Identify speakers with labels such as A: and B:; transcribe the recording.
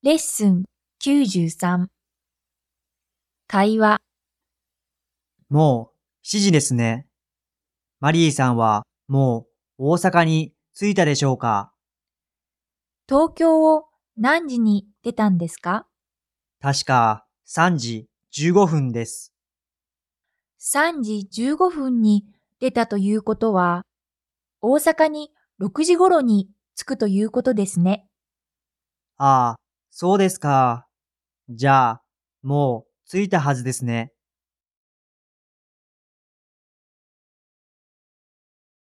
A: レッスン93会話
B: もう7時ですね。マリーさんはもう大阪に着いたでしょうか？
A: 東京を何時に出たんですか？
B: 確か3時15分です。
A: 3時15分に出たということは、大阪に6時頃に着くということですね。
B: ああ、そうですか。じゃあ、もう着いたはずですね。